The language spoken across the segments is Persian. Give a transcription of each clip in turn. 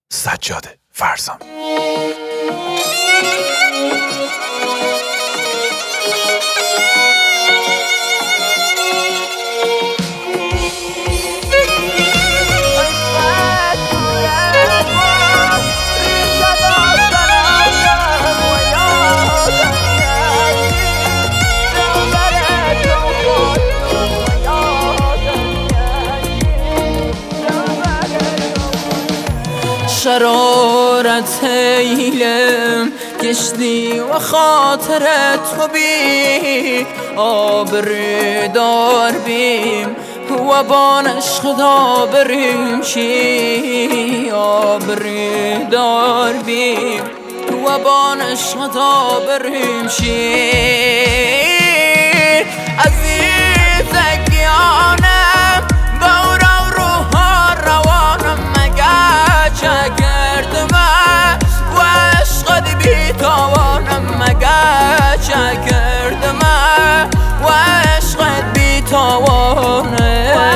سجاد فرزامی. شرارت ایلم گشتی و خاطرت تو بی آبری دار بیم و بان عشق دا بریم چی آبری دار بیم و بان عشق دا بریم چی عزیزگیانم بورا روحا روانم مگه چه کردم و عشقت بیتوانم مگه چه کردم و عشقت بیتوانم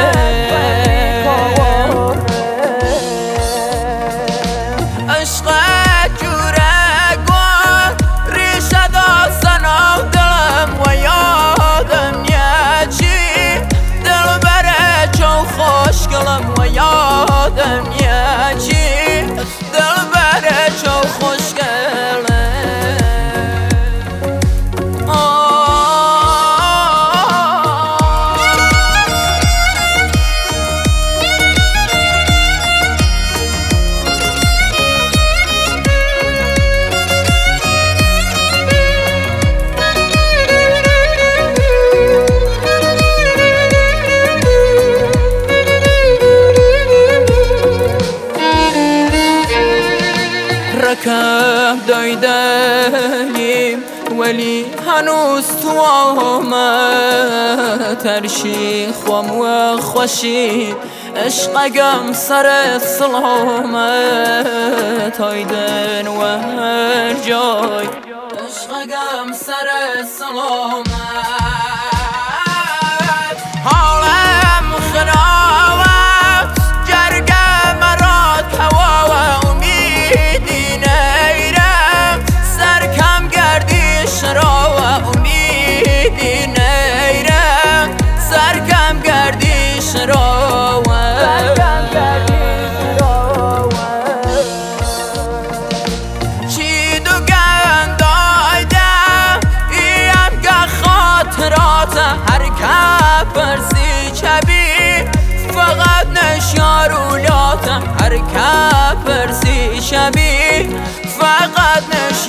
عشقت جوره گل ریشه داستن و دلم و یادم یه چی دل بره چون خوشگلم و یادم یه چی دل بره چون خوشگلم رکب دایدیم ولی هنوز تو آمد ترشی خوام و خوشی عشقگم سر سلامت هایدن و هر جای عشقگم سر سلامت حالم خراب جرگم مراد هوا و امیدی نیرم سرکم گردیش را و امیدی نیرم سرکم گردیش را چی دو گندایدم ایم که خاطرات هر که پرسی چبی فقط نشیارولاتم هر که پرسی شبی فقط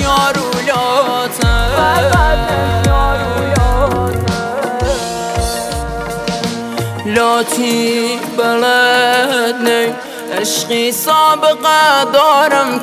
نشیارولاتم لاتی بلد نی عشقی سابقه دارم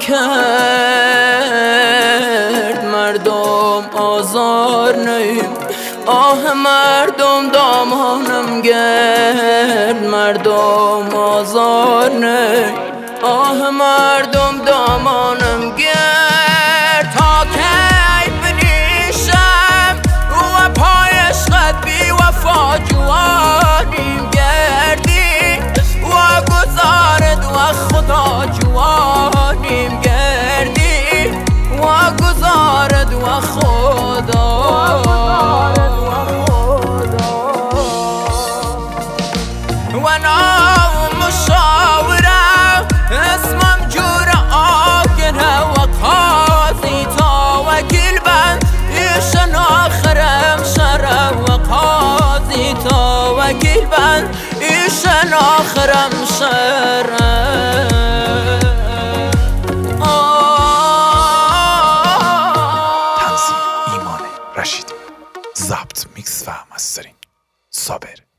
کرد مردم آزار نیم آه مردم دامانم گرد مردم آزار نیم آه مردم دامانم گرد تا کی بنیشم و پای عشقت بی وفا جوانیم گردی و گذارد و خدا جوانیم گردی و گذارد و خدا و نام مشاوره اسمم جور آگره و قاضی تا وکیل بند ایشن آخرم شره و قاضی تا وکیل بند ایشن آخرم شره تنظیم ایمان رشیدی، ضبط میکس و مسترینگ صابر